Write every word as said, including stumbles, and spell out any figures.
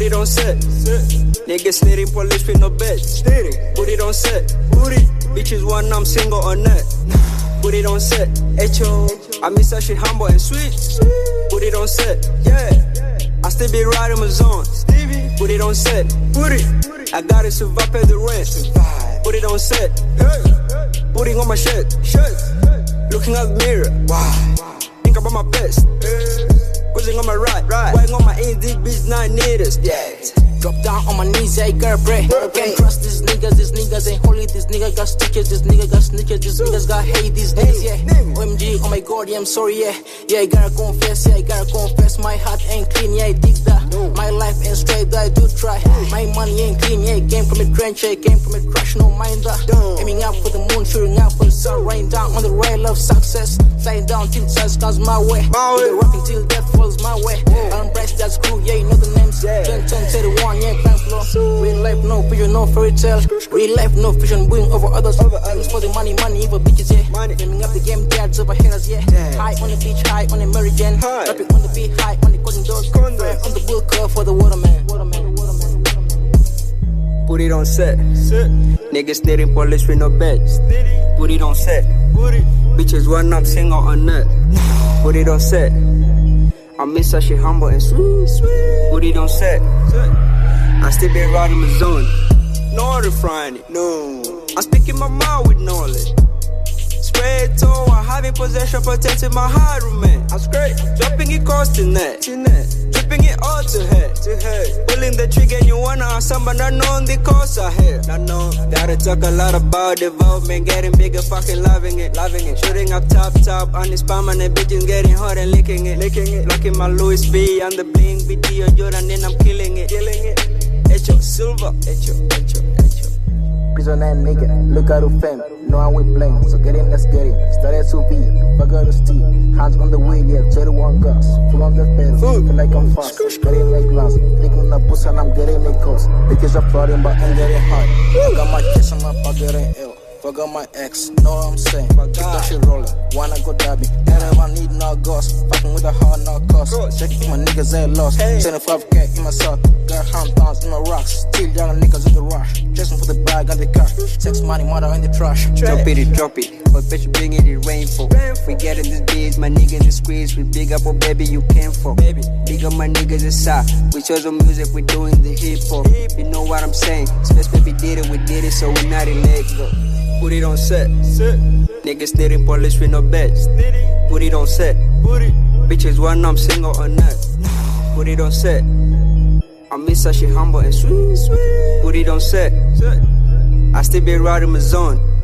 it on set. Niggas slitting police with no bets. Put it on set. Bitches want I'm single or not. Put it on set. Echo. I miss that shit humble and sweet. Put it on set. Yeah. I still be riding my zone. Put it on set. Put it. I gotta survive pay the rent. Put it on set. Putting on my shirt. Looking at the mirror. Why? Think about my best. Cruising on my right. Weighing on my A D, bitch, nine meters. Yeah. Drop down on my knees, yeah, girl, pray. Can't trust these niggas, these niggas ain't holy. This nigga got stitches, this nigga got snitches, this niggas got hate, these niggas, yeah. O M G, oh my god, yeah, I'm sorry, yeah. Yeah, I gotta confess, yeah, I gotta confess. My heart ain't clean, yeah, I dig that. My life ain't straight, but I do try. My money ain't clean, yeah, it came from a trench, yeah, it came from a crash, no mind that. Aiming up for the moon, shooting out for the sun, rain down on the rail of success. Flying down till success comes my way. We'll be rocking till death falls my way. I'm Bryce, that's cool, yeah, you know the names. ten, ten, thirty-one, yeah, plan flow. Real life, no vision, no fairy tale. Real life, no vision, win over others. Thanks for the money, money, evil bitches, yeah. Gaming up the game, dads over haters, yeah. High on the beach, high on the Mary Jane. Rapping on the beat, high on the cotton doors. Fair on the bull curve for the waterman. Waterman, waterman, waterman. Put it on set. Niggas snitting police with no bets. Put it on set. Bitches want I'm single or not. Put it on set. I miss that shit humble and sweet. Put it on set. I still be riding my zone. No refrain, no. I'm speaking my mind with knowledge. Spread toe, I have in possession, protecting my heart, man. I'm straight, dropping it costing that. Dripping it all to head, to head. Pulling the trigger, and you wanna have someone not knowing the cost I had. Not know, gotta talk a lot about development, getting bigger, fucking loving it, loving it. Shooting up top, top, on this palm and the bitches getting hot and licking it, licking it. Locking my Louis V on the bling, video Jordan, then I'm killing it, killing it. Echo, silver, echo, echo, echo. Prison and nigga, look out of fame. No one will blame, so get in, let's get in. Started to be, fuck out of steam. Hands on the wheel, yeah, thirty-one guns. Full on the pedal, feel like I'm fast. Getting like glass, thinking the pussy and I'm getting it close. Bitches are flooding, but ain't getting hard. I got my kiss on my pocket and ill. Fuck out my ex, know what I'm saying? Keep that shit rolling, wanna go dabbing. Never need no ghost, fucking with a hard no cost. Checking my niggas ain't lost. seventy-five K in my sock, got hand downs in my rocks. Still young niggas in the rush, chasing for the bag and the cash. Sex money, mother in the trash. Drop it, drop it, but bitch bring it in rainfall. We get in this biz, my nigga in the squeeze. We big up, oh baby, you came for. Big up my niggas inside. We chose the music, we doing the hip hop. You know what I'm saying? Space baby did it, we did it, so we not in let go. Put it on set. Niggas snitting police with no bets. Put it on set. Bitches want I'm single or not. Put it on set. I miss that shit humble and sweet. Put it on set. I still be riding my zone.